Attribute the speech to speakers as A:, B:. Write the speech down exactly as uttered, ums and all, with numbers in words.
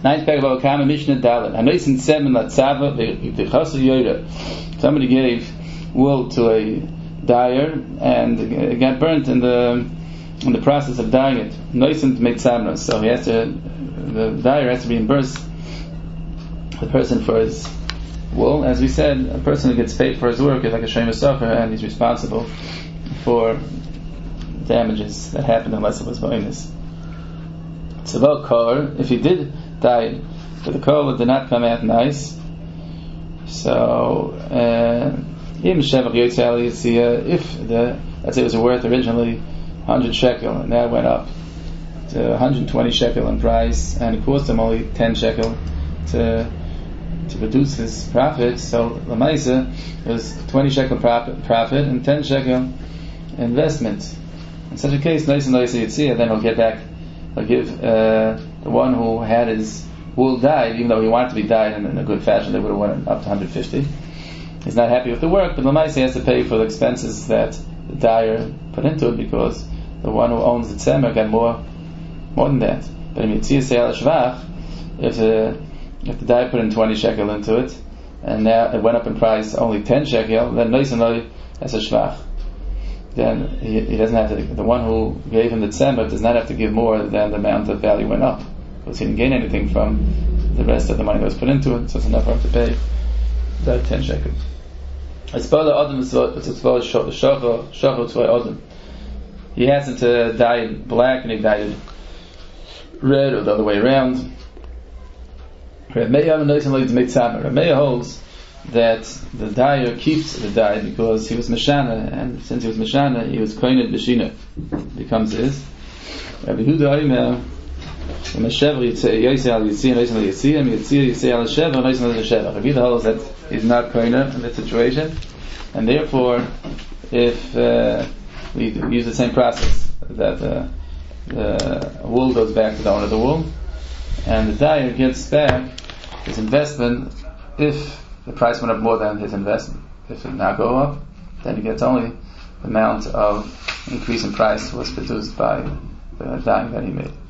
A: Ninth paragraph, Kama Mishnah Dalet. Hanoisin Semen Latzava V'Chasu Yoda. Somebody gave wool to a dyer and it got burnt in the in the process of dyeing it. Noisin to make samras. So he has to, the dyer has to reimburse the person for his wool. As we said, a person who gets paid for his work is like a shemer sofer, and he's responsible for damages that happened unless it was bonus. It's about kor. If he did dye it, but the kor did not come out nice, so uh, if the, let's say it was worth originally one hundred shekel, and now it went up to one hundred twenty shekel in price, and it cost him only ten shekel to to produce his profit. So Lamaisa was twenty shekel profit, profit and ten shekel investment. In such a case, nice and nice Yitzia, then he'll get back. He'll give uh, the one who had his wool dyed, even though he wanted to be dyed in, in a good fashion, they would have went up to one hundred fifty. He's not happy with the work, but Lamaisa has to pay for the expenses that the dyer put into it, because the one who owns the tzemer got more, more than that. But in Yitzia Seyal Shvach, if the if the dyer put in twenty shekel into it, and now it went up in price only ten shekel, then nice and nice as a shvach. Then he, he doesn't have to. The one who gave him the tzemer does not have to give more than the amount of value went up, because he didn't gain anything from the rest of the money that was put into it. So it's enough for him to pay that ten shekel. He hasn't to dye it black and he dyed it red, or the other way around. Rav Meir holds that the dyer keeps the dye because he was Meshana, and since he was Meshana, he was Koined B'Shina, becomes his. Rabbi Yehuda Omer, Rabbi Yehuda holds that he's not Koined in that situation, and therefore, if uh, we use the same process, that uh, the wool goes back to the owner of the wool, and the dyer gets back his investment if the price went up more than his investment. If it did not go up, then he gets only the amount of increase in price was produced by the dyeing that he made.